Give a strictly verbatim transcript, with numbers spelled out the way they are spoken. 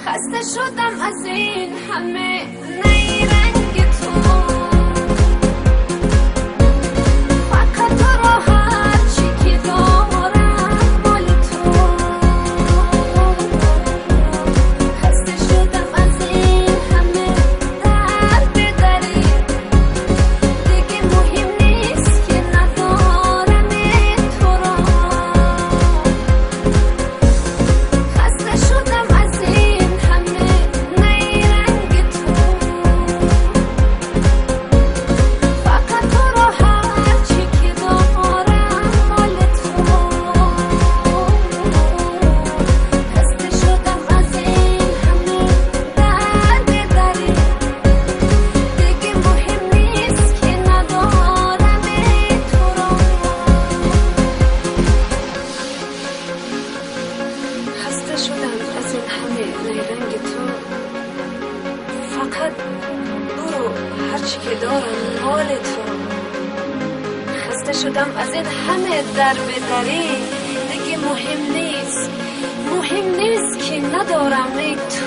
خسته شدم از این همه نیرنگ تو، فقط تو را هر چی که دارم مال تو. خسته شدم از این همه درد دری، دیگه مهم نیست که ندارم تو را. خسته شدم از این همه نیرنگ تو، فقط تو را هر چی که دارم مال تو. خسته شدم از این همه درد دری، دیگه مهم نیست که ندارم تو را. خسته شدم از این همه نیرنگ تو، فقط برو هرچی که دارم مال تو. خسته شدم از این همه درب دری، دیگه مهم نیست، مهم نیست که ندارم تو.